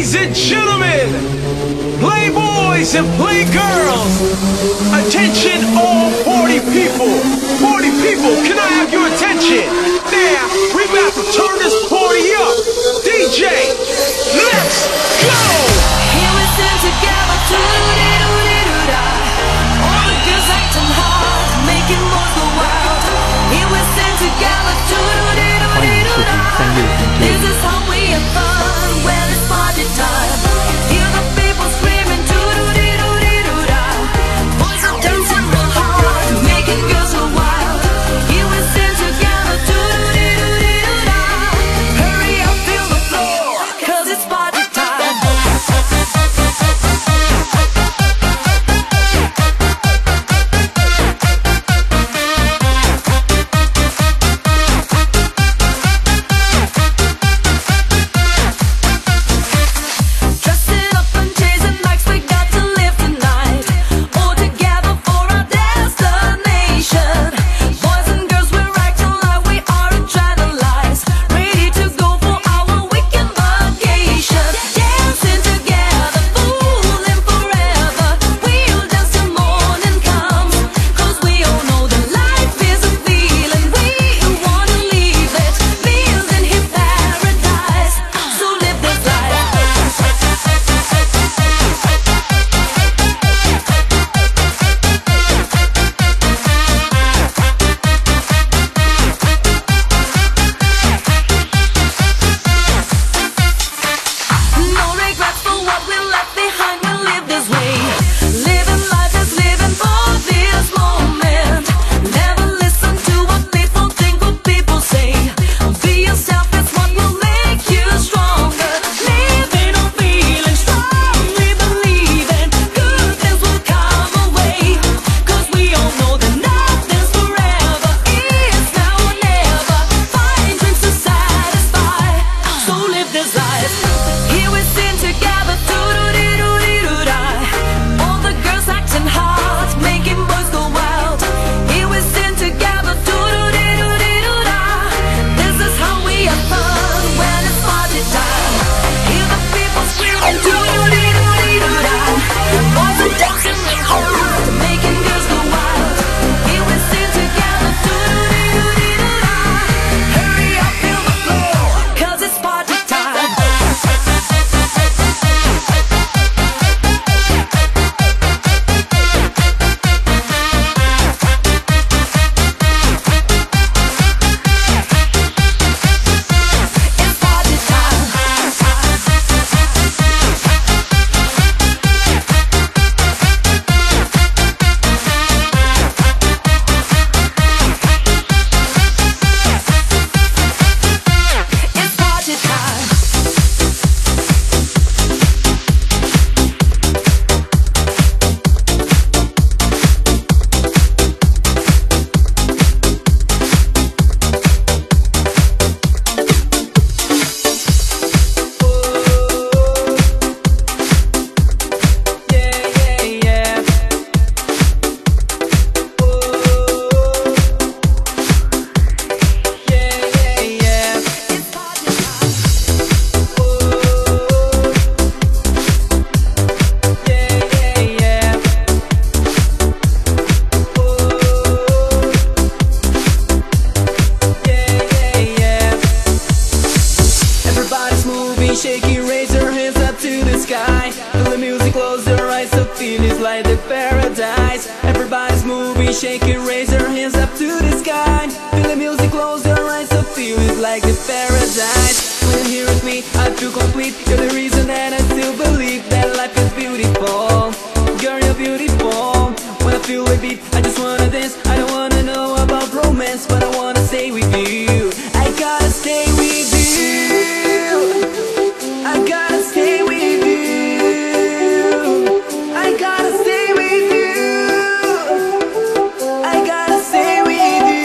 Ladies and gentlemen, playboys and playgirls, attention all 40 people. 40 people, can I have your attention? Now, we about to turn this party up. DJ, let's go! Here we stand together, do-do-do-do-do-do-da. All the girls acting hard, making boys go wild. Here we stand together, do-do-do-do-do-do-da. This is how we have fun when it's party time. Hear the people screaming, do-do-do-do-do-do-da. Boys are dancing real hard, making girls go wild. Here we stand together, do-do-do-do-do-do-da. Hurry up, feel the floor, 'cause it's party time. Dressing up and chasing bikes, we got to live tonight. All together for our destination. Boys and girls, we're acting like we are adrenalized, ready to go for our weekend vacation. Dancing together, fooling forever. We'll dance till morning comes, 'cause we all know that life is a feeling. We wanna leave it, feeling in paradise. So live this life. No regrets for what we left behind. We live this way. Living life is living for this moment. Never listen to what people think, what people say. Be yourself, it's what will make you stronger. Living on feeling, strongly believing good things will come away. 'Cause we all know that nothing's forever. It's now or never. Find dreams to satisfy. So live this life. Here we sing together, do-do-do-do-do-da. All the girls acting hard, making boys go wild. Here we sing together, do-do-do-do-do-da. This is how we have fun when it's party time. Hear the people screaming, do-do-do-do-do-da. Boys are dancing real hard, making girls go wild. Here we sing together, do-do-do-do-do-da. Hurry up, feel the floor, 'cause it's party time. It's party time. It's party time. Everybody's moving, shaking, raise your hands up to the sky. Feel the music, close your eyes, so feel it's like the paradise. Everybody's moving, shaking, raise your hands up to the sky. Feel the music, close your eyes, so feel it's like the paradise. When you're here with me, I feel complete. You're the reason that I still believe that life is beautiful. Girl, you're beautiful. When I feel a beat, I just wanna dance. I don't wanna know about romance, but I wanna stay with you. I gotta stay with you. I gotta stay with you. I gotta stay with you. I gotta stay with you.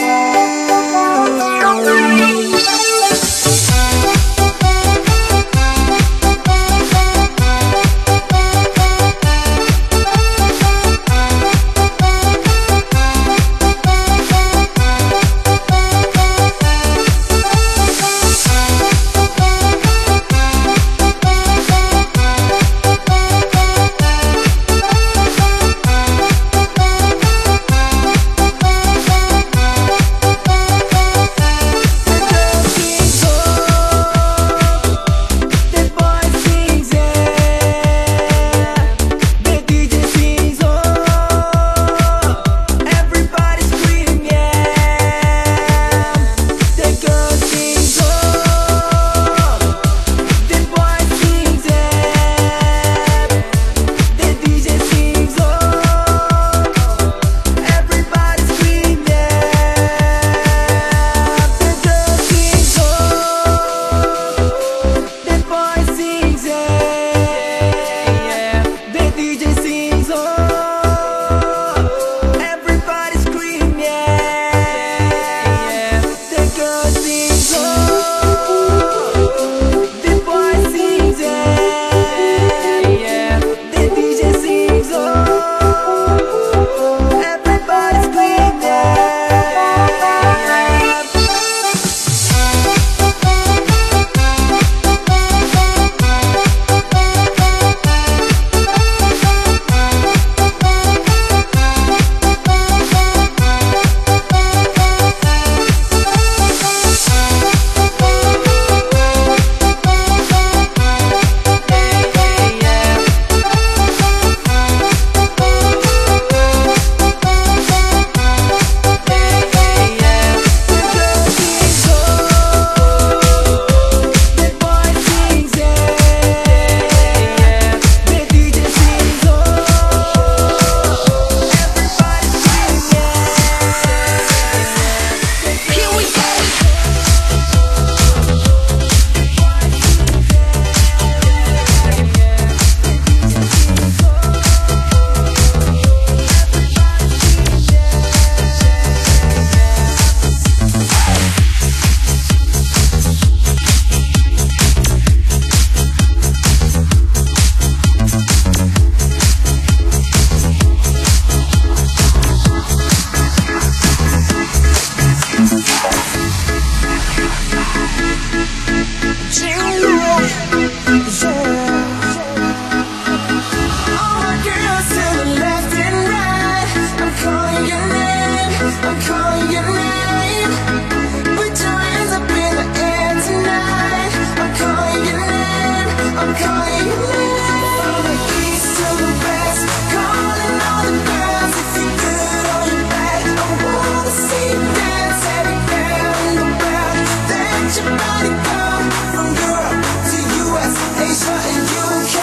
Everybody come from Europe to US, Asia and UK.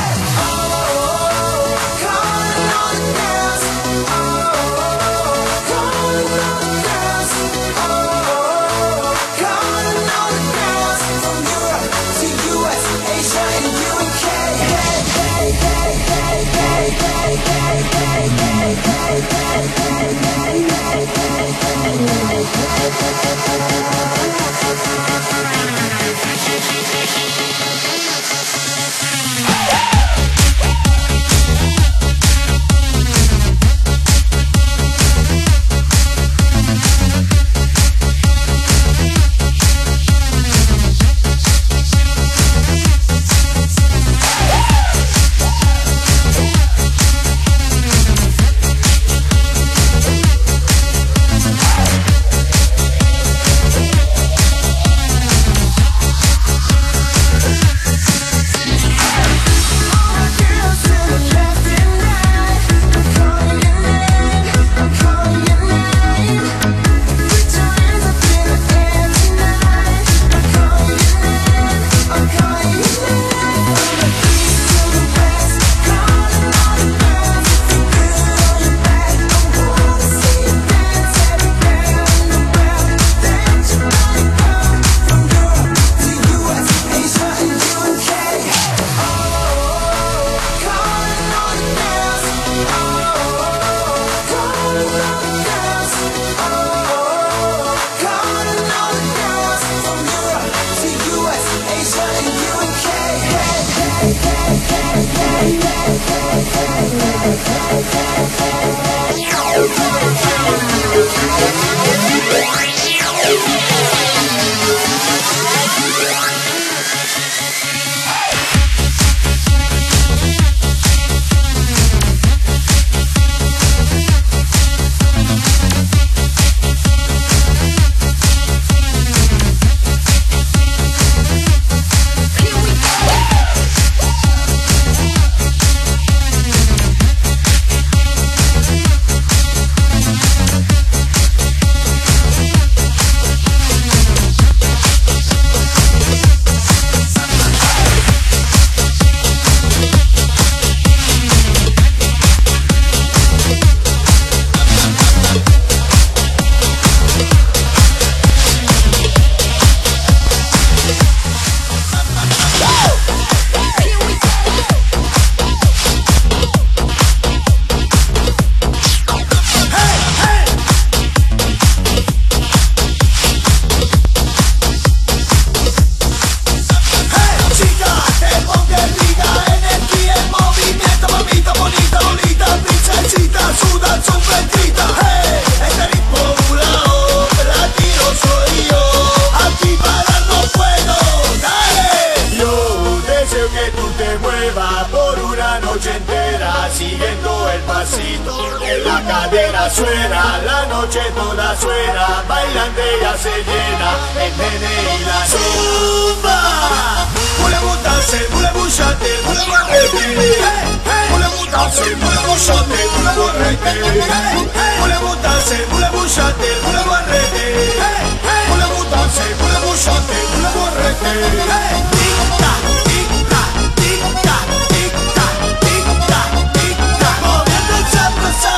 Oh, calling all the girls. Oh, calling all the girls. Oh, calling all the girls from Europe to US, Asia and UK. Hey, hey, hey, hey, hey, hey, hey, hey, hey, hey, hey, hey, Suena, la noche toda suena, bailante ya se llena, el nene y la zumba. Voulez-vous danser, voulez-vous chanter, voulez-vous arrêter? Voulez-vous danser, voulez-vous chanter, voulez-vous arrêter? Voulez-vous danser, voulez-vous chanter, voulez-vous arrêter? Voulez-vous danser, voulez-vous chanter, voulez-vous arrêter? Tic-tac, tic-tac, tic-tac, tic-tac, tic-tac, tic-tac, moviendo el sabroso.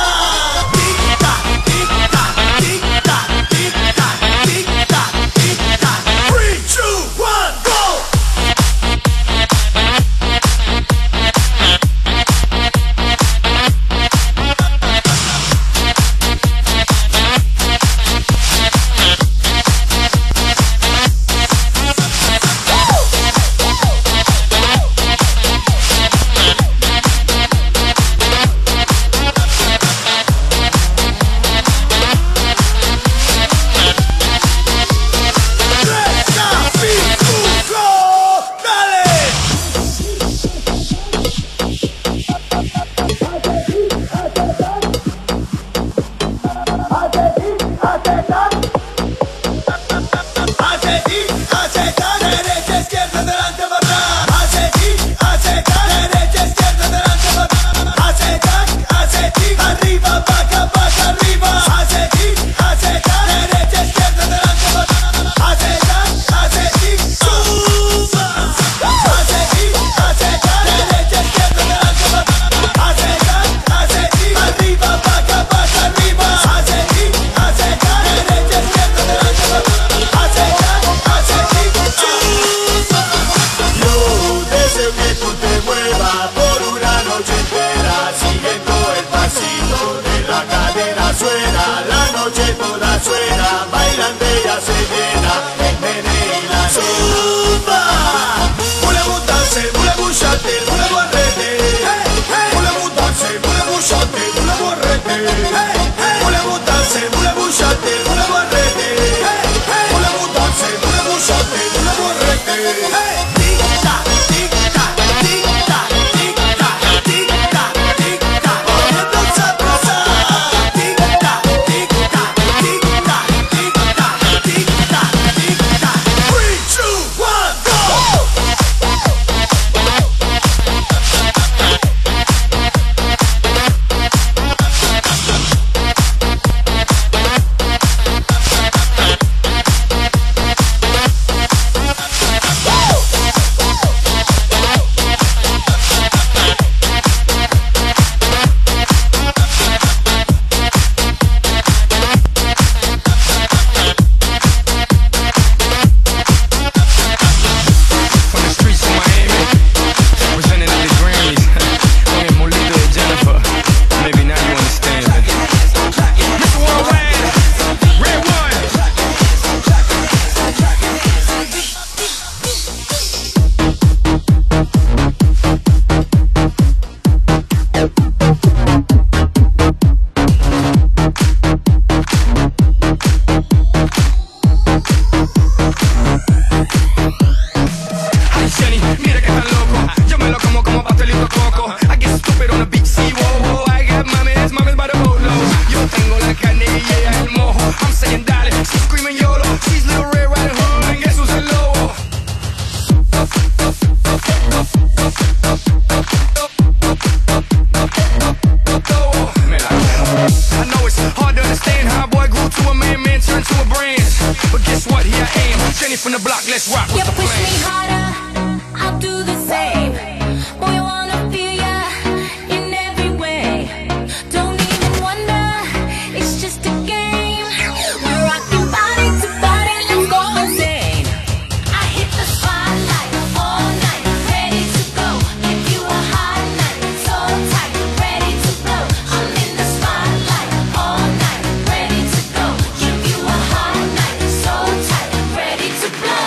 from the block, let's rock You with the push me flame. harder, I'll do the same. Boy, I wanna feel ya in every way. Don't even wonder, it's just a game. We're rocking body to body, let's go insane. I hit the spotlight all night, ready to go. Give you a hot night, so tight, ready to blow. I'm in the spotlight all night, ready to go. Give you a hot night, so tight, ready to blow.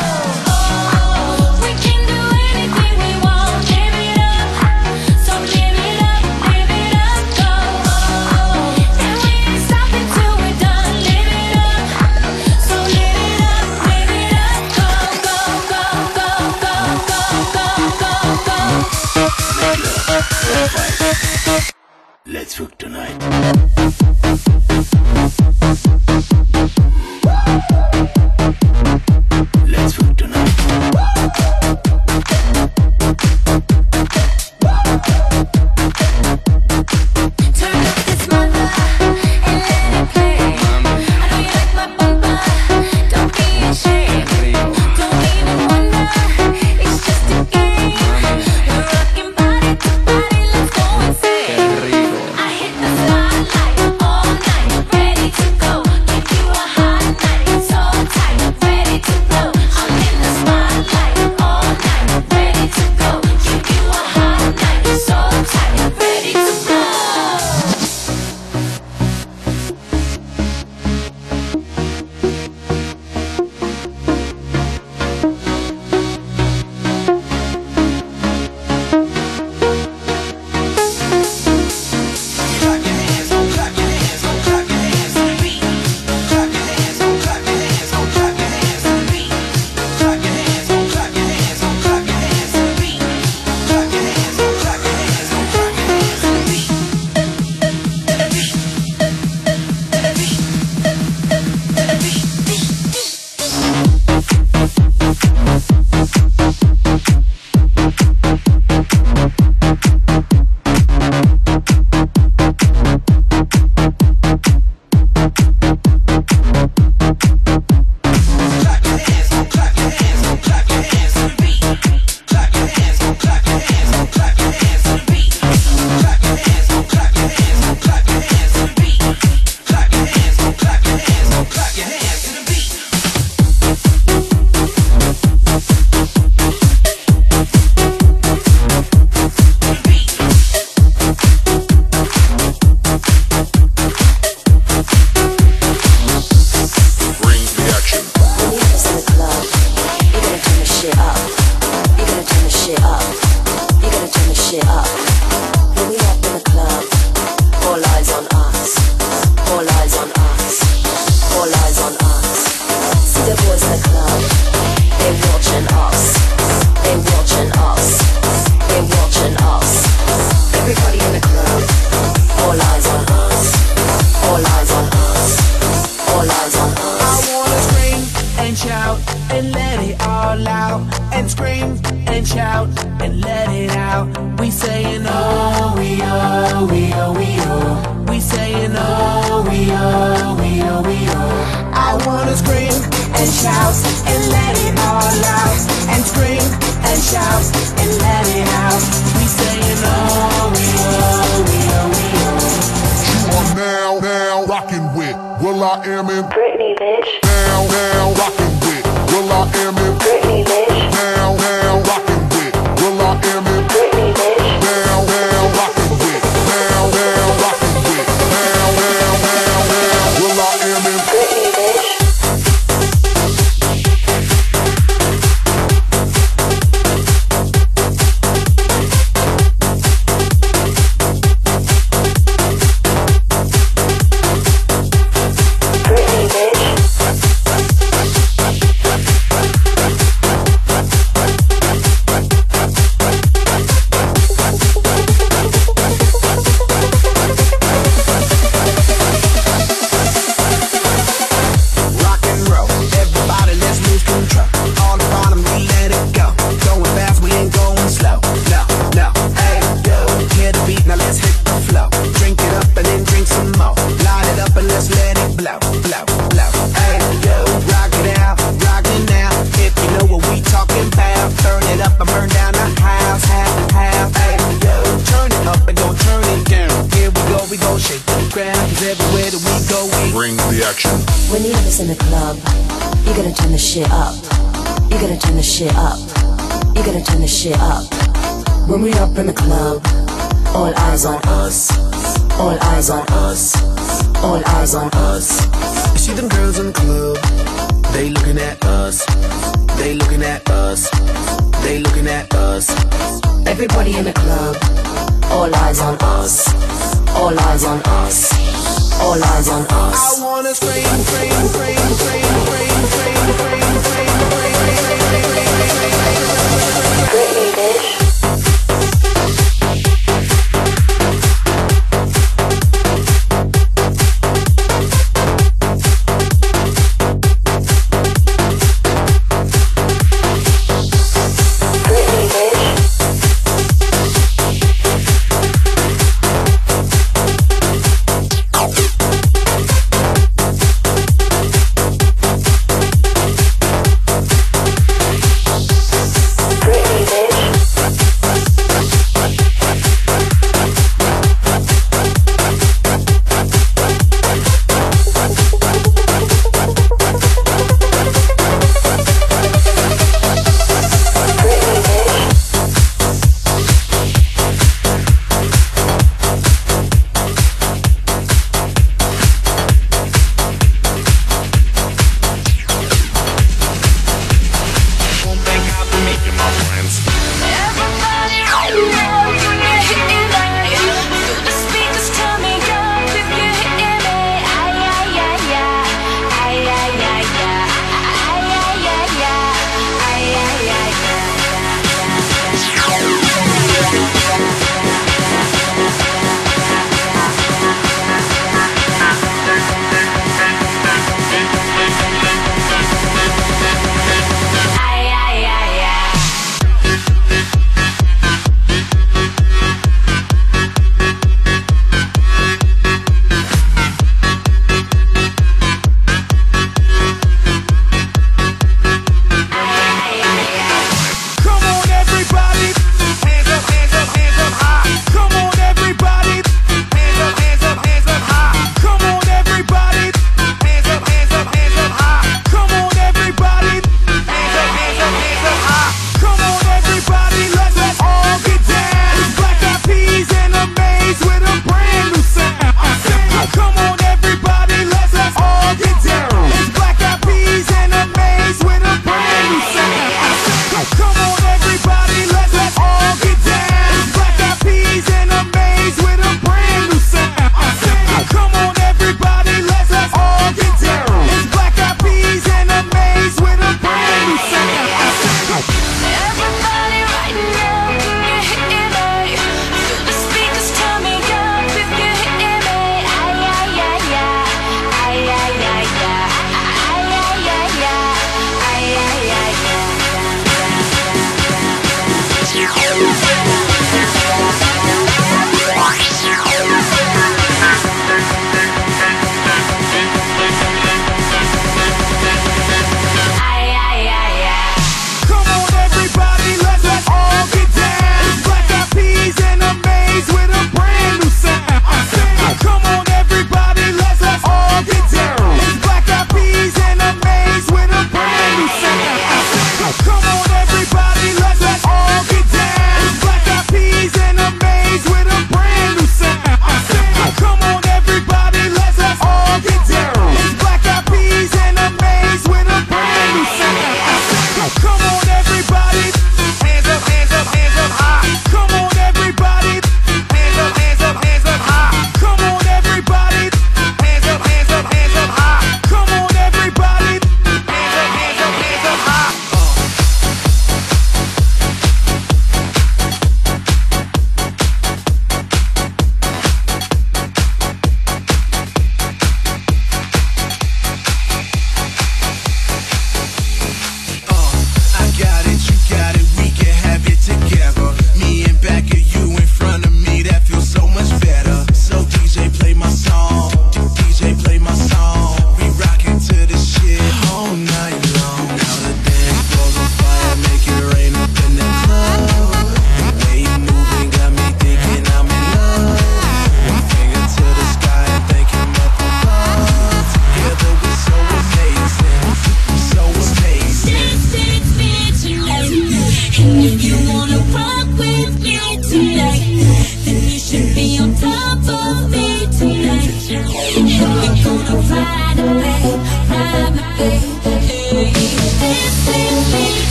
We can do anything we want, live it up. So live it up, go. And we ain't stopping till we're done, live it up. So live it up, go, go, go, go, go, go, go, go. Let's rock tonight. Let's rock tonight. Turn up this mother and let it play. I know you like my bumper, don't be ashamed. Don't even wonder, it's just a game. We're rocking body to body, let's go insane. I hit the spotlight all night, ready to go. Give you a hot night, so tight, ready to blow. I'm in the spotlight all night, ready to go. Give you a hot night, so tight, ready to blow. Clap your hands, go clap your hands, go clap your hands to the beat. Clap your hands, go clap your hands, go clap your hands to the beat. Clap your hands, go clap your hands, go clap your hands to the beat. Clap your hands, go clap your hands, go clap your hands to the beat. To the beat. To the beat. Clap your hands, go clap your hands, go clap your hands to the beat. Clap your hands, go clap your hands, go clap your hands to the beat. Clap your hands, go clap your hands, go clap your hands to the beat. Clap your hands, go clap your hands, go clap your hands to the beat. Bring the action. When you have in the club, you're gonna turn the shit up. You're gonna turn the shit up. You're gonna turn the shit up. When we up in the club, all eyes on us. All eyes on us. All eyes on us. See the boys in the club, they watching us. They watching us. They watching us. Everybody in the club, all eyes on us. All eyes on us. All eyes on us. I wanna scream and shout and let it all out. And scream and shout and let it out. We saying oh, we oh, we oh, we oh. We saying oh, we oh, we oh, we oh. I wanna scream and shout and let it all out. And scream and shout and let it out. We saying oh, we oh, we oh, we oh. You are now rocking with will.i.am in Britney, bitch. now rocking with will.i.am in Britney, bitch. now rocking with will.i.am in Britney, bitch. now rocking with now rocking with now will.i.am in Britney, bitch. Britney, bitch. When you have this in the club, you gotta turn the shit up. You gotta turn the shit up. You gotta turn the shit up. When we up in the club, all eyes on us. All eyes on us. All eyes on us. You see them girls in the club, they looking at us. They looking at us. They looking at us. Everybody in the club, all eyes on us. All eyes on us. All eyes on us. I wanna scream, scream, scream, scream, scream, scream, scream, scream, Britney, bitch.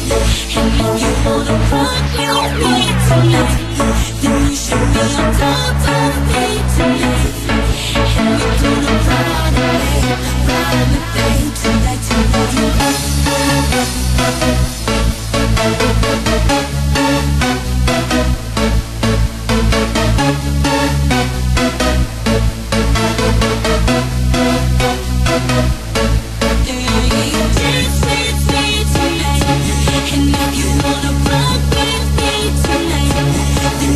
And if you wanna rock with me tonight,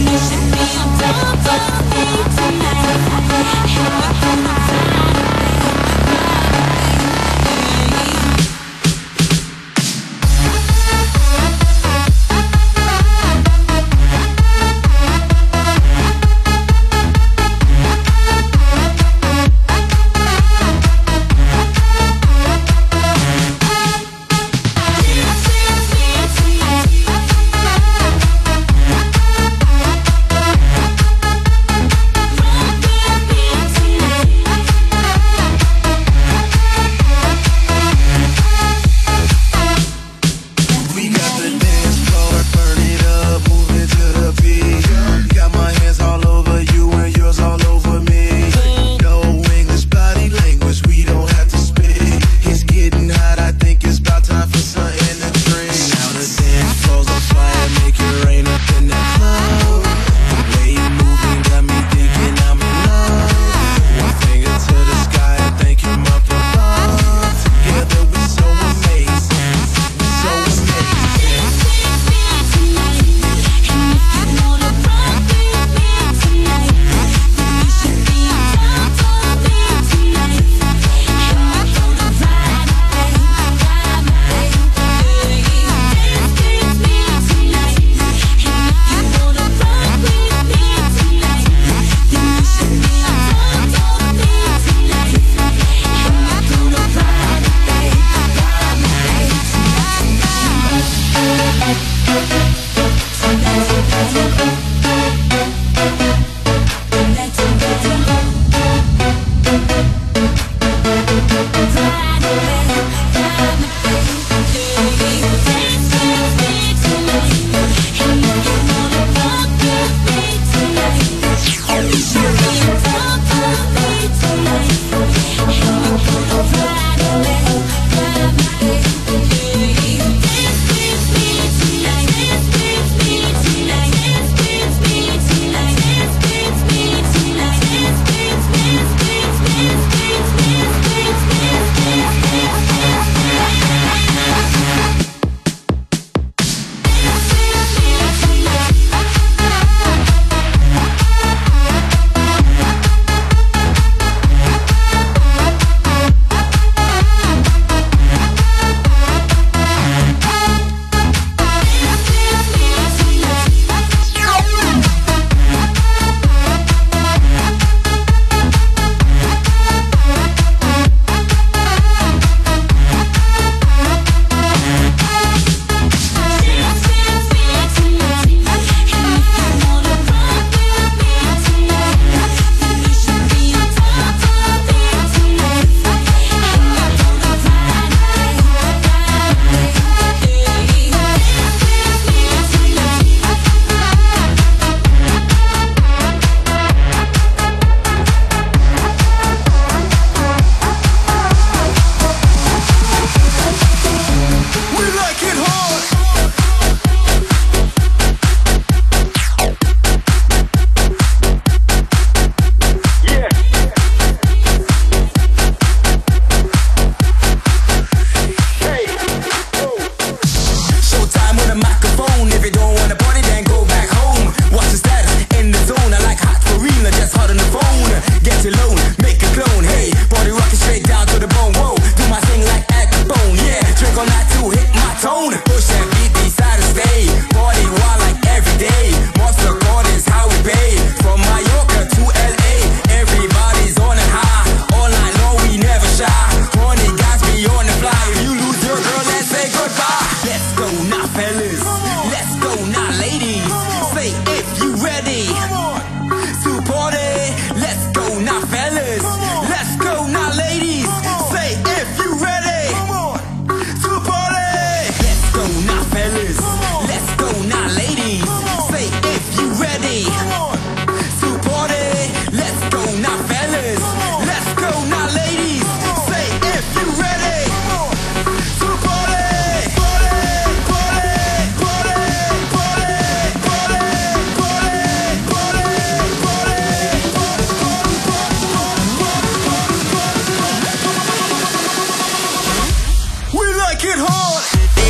fellas. Let's go now, ladies. Say if you ready to party. Let's go now, fellas. Let's go now, ladies. Say if you ready to party. We like it hard.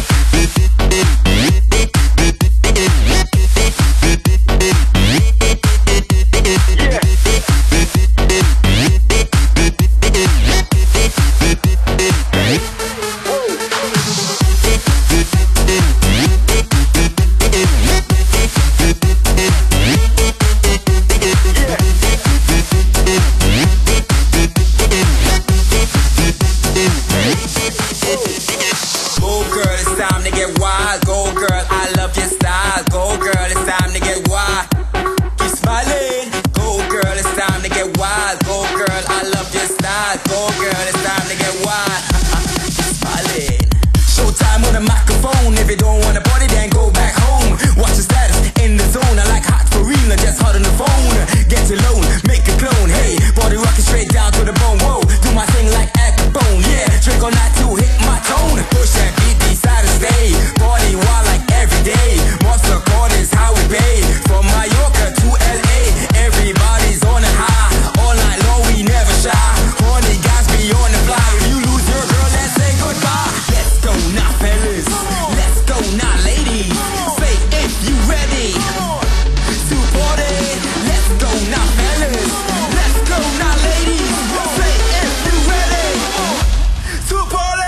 Go girl, it's time to get wild. Go girl, I love your style. Go girl, it's time to get wild. Keep smiling. Go girl, it's time to get wild. Go girl, I love your style. Go girl, it's time to get wild. Keep smiling. Showtime on the microphone. If you don't want a body, then go back home. Watch the status in the zone. I like hot for real, not just hot on the phone. Get alone, make a clone. Hey, body rocking straight down to the bone. Whoa, do my thing like Acapone. Yeah, drink on that to hit my tone. Push that beat, decide to stay. Body wild like every day. Monster chord is how we pay. From Mallorca to LA, everybody's on a high. All night long, we never shy. Horny guys be on the fly. If you lose your girl, let's say goodbye. Let's go now, fellas. Let's go now, ladies. Say if you ready to party. Let's go now, fellas. Let's go now, ladies. Say if you ready to party.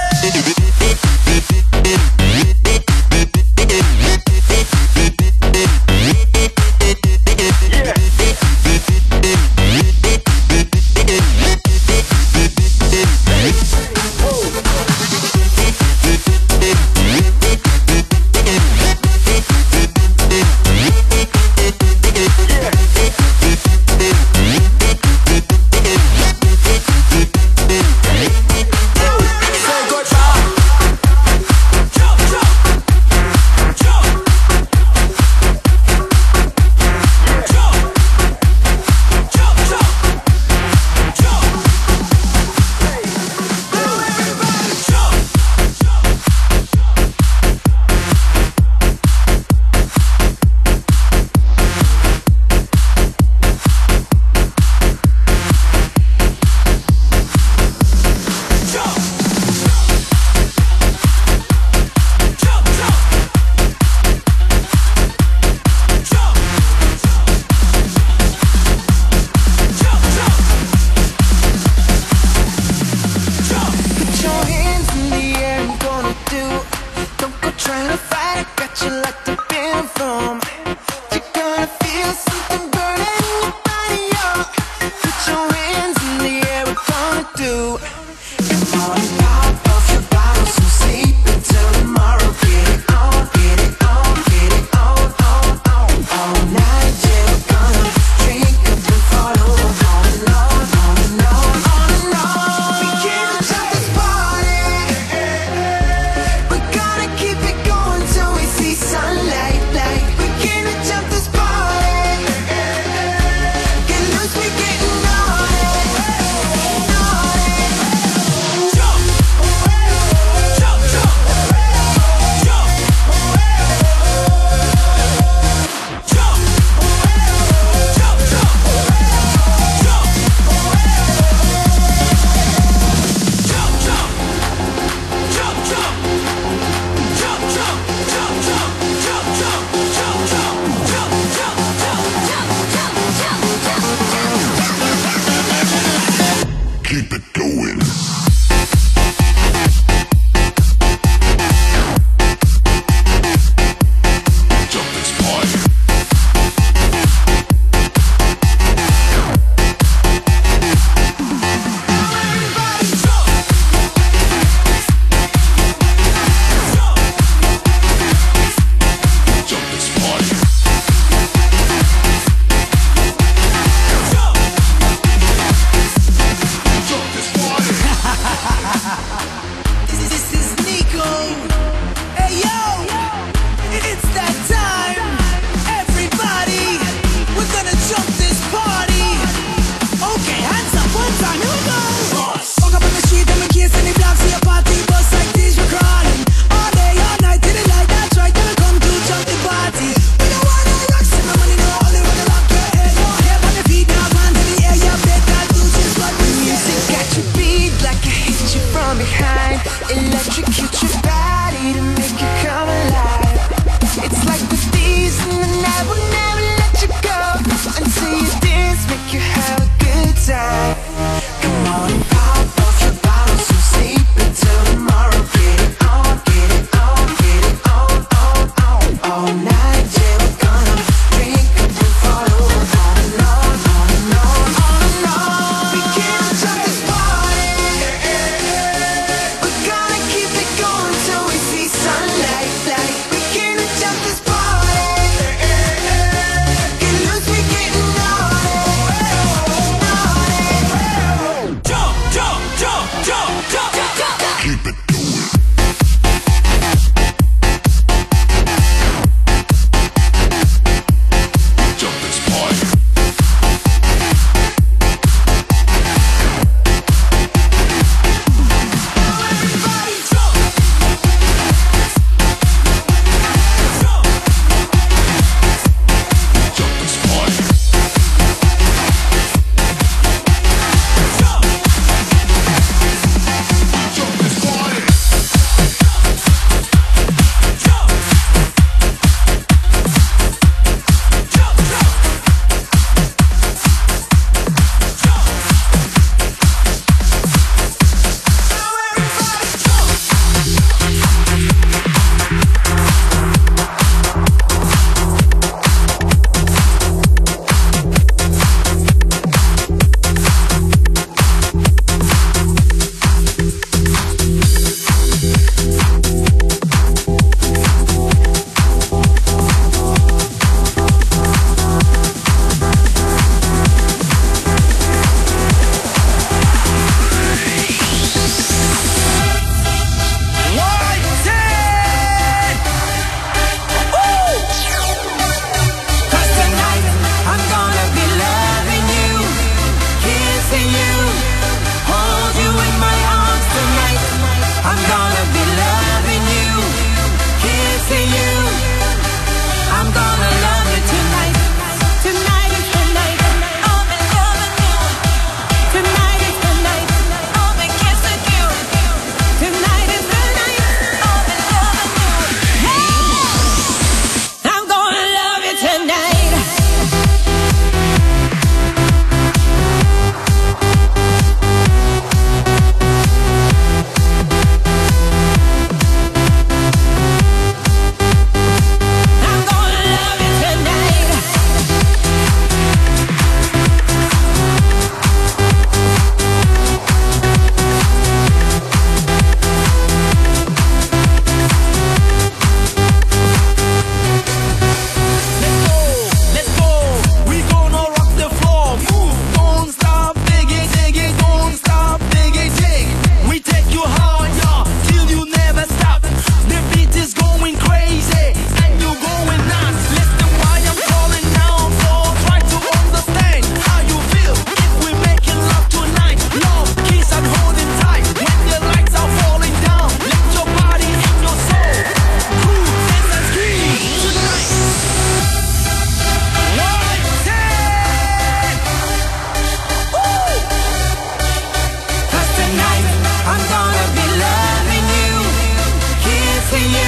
Say goodbye. Jump, jump, jump, jump, jump, jump, jump. Now everybody jump. Jump. Jump, jump. Jump. Jump, jump. Jump. Put your hands in the air, I'm gonna do. Don't go trying to fight, I got you locked up in a room. You're gonna feel something burning your body up. Put your hands in the air, we're gonna do. Come on, pop off your bottles, so sleep until tomorrow. Get it on, get it on, get it on, on, on. All night, yeah, we're gonna drink up and fall over. On and on, on and on, on and on. We can't stop this party. We're gonna keep it going till we see sunlight.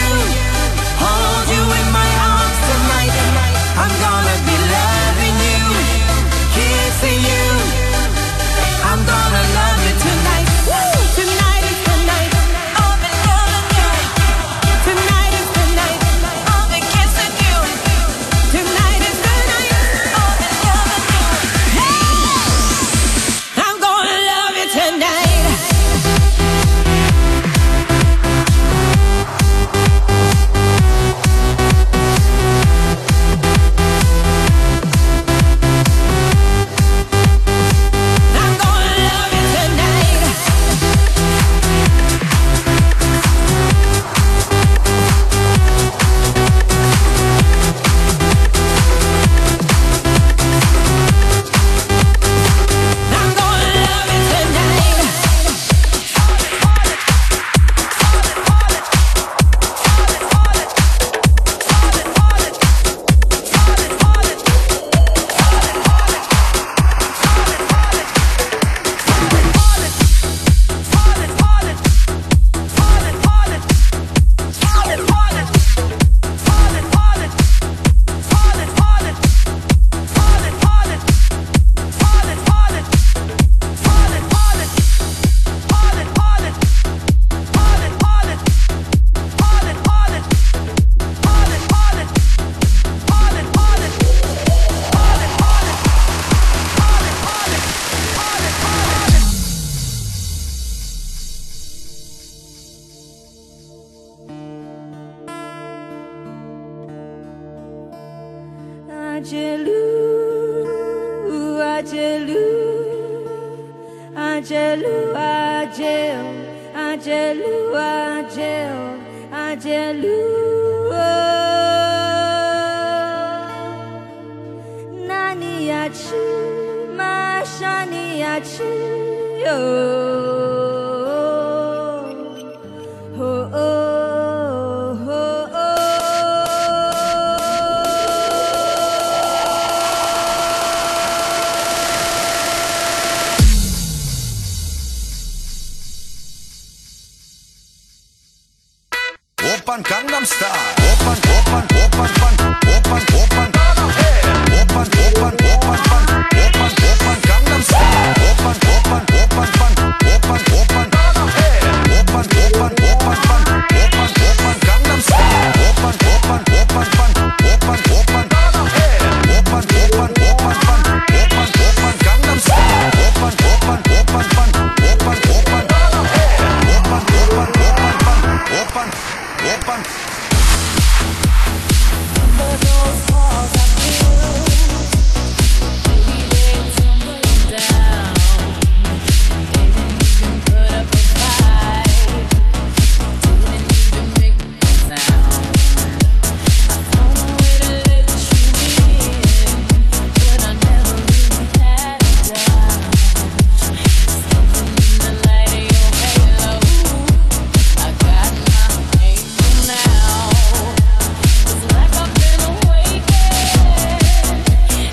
hold you in my arms tonight. I'm gonna be loving you, kissing you. I'm gonna love you tonight. Tonight is the night. I'll be loving you. Tonight is the night. I'll be kissing you. Tonight is the night. I'll be loving you. Hey! I'm gonna love you tonight. Open Gangnam Style. Open, open, open, open, open, open. Open, open, open, open, open Gangnam Style. Open, open, open, open, open. Open, open, open, open Gangnam Style. Open, open, open, open, open. Open, open, open, open Gangnam Style. Open, open, open, open, open. Open, open, open. Those walls I built, maybe they tumbling down. Didn't even put up a fight. Didn't even make a sound. I found a way to let you in, but I never really had a doubt. Something in the light of your halo, I got my angel now. It's like I've been awakened.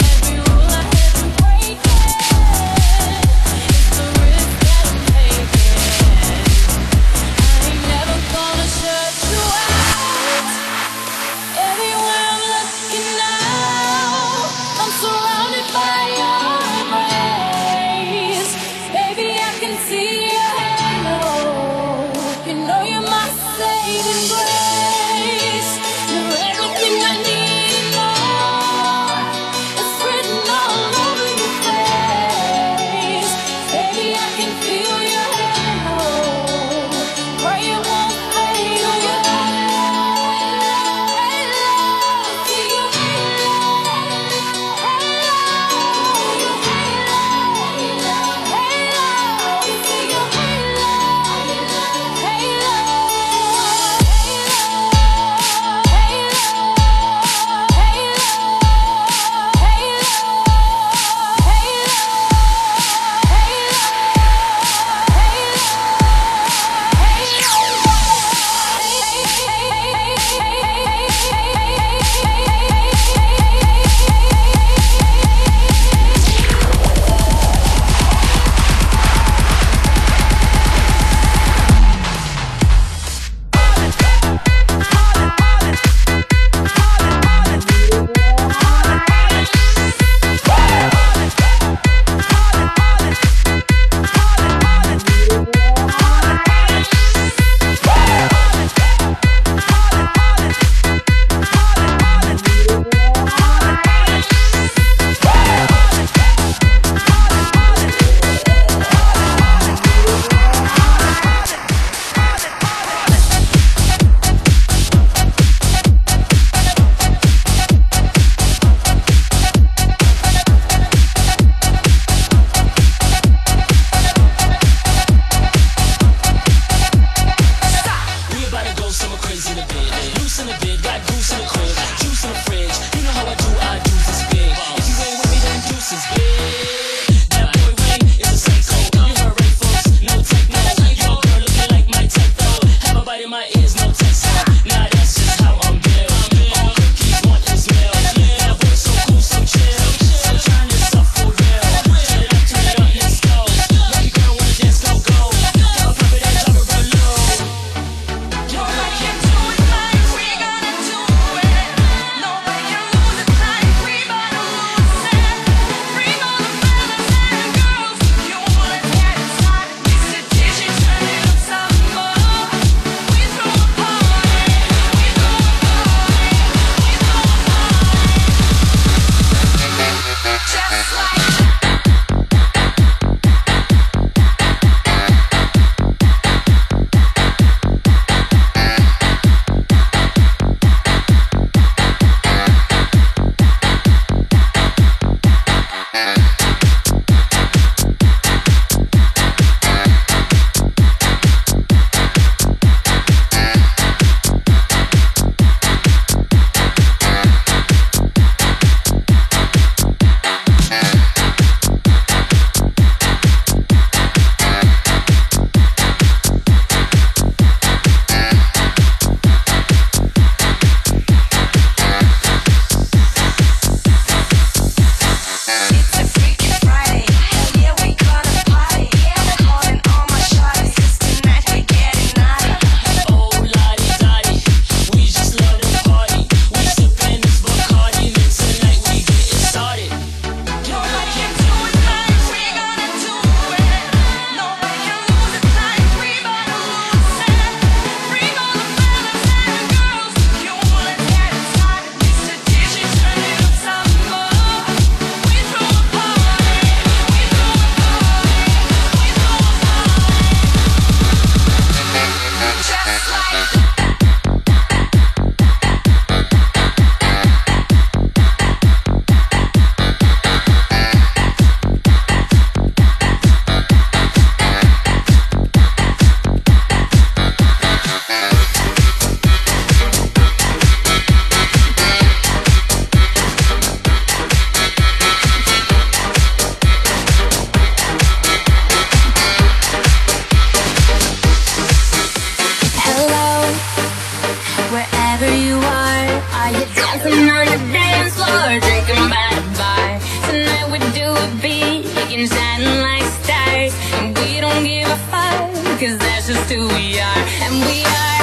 why are you dancing on the dance floor, drinking by the bar? Tonight we do a beat, and shining like stars, and we don't give a fuck, 'cause that's just who we are. And we are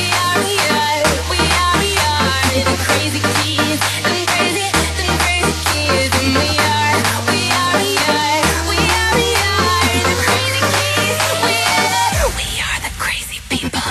the crazy kids, them crazy kids. And we are the crazy kids. We are the crazy people.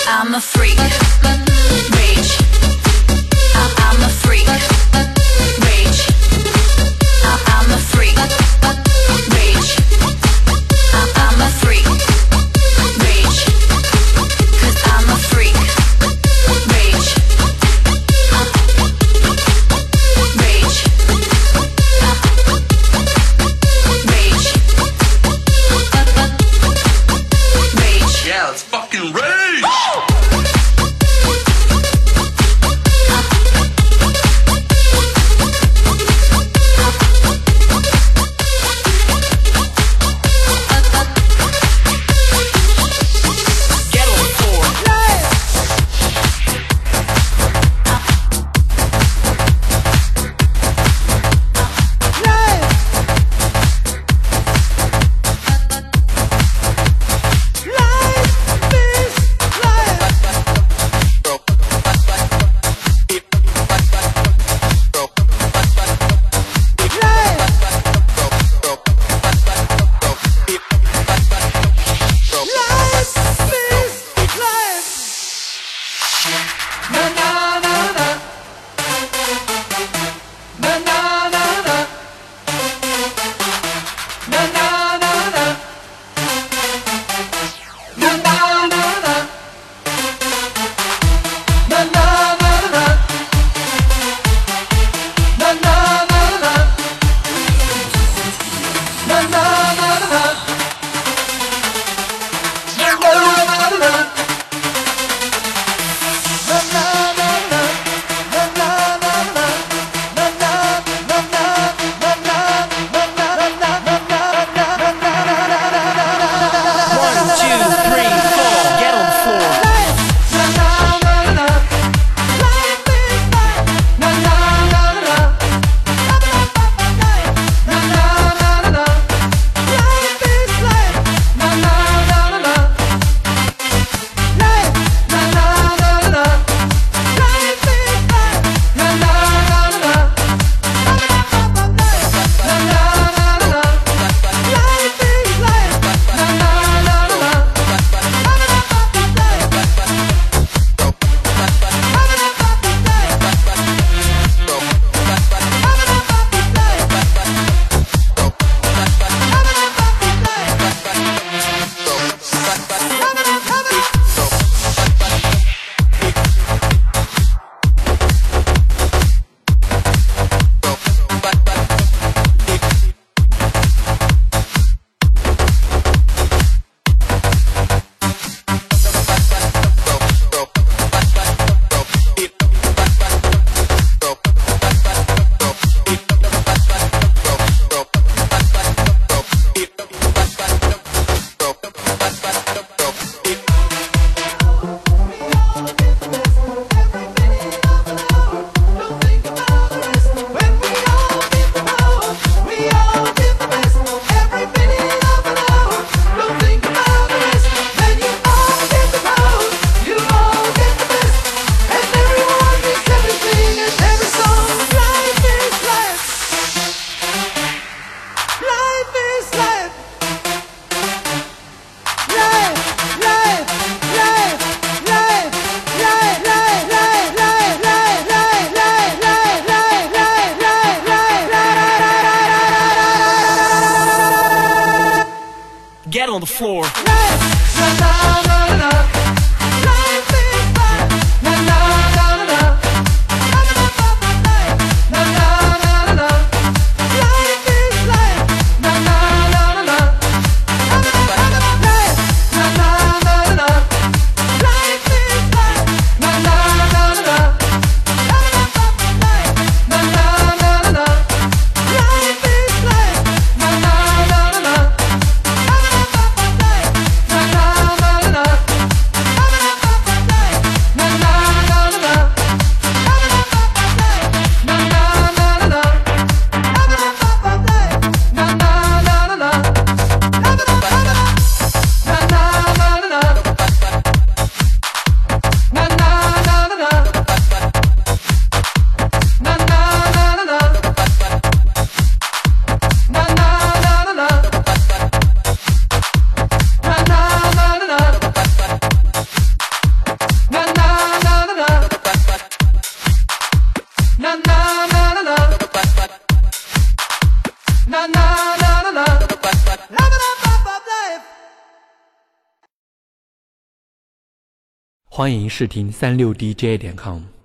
I'm a freak. Rage. I'm a freak. Rage. I'm a freak. Rage. I'm a freak. Rage. 'Cause I'm a freak. Rage. Rage. Rage. Rage. Yeah, let's fucking rage! Get on the floor. Get on the floor. Na na na na 欢迎试听36DJ.com。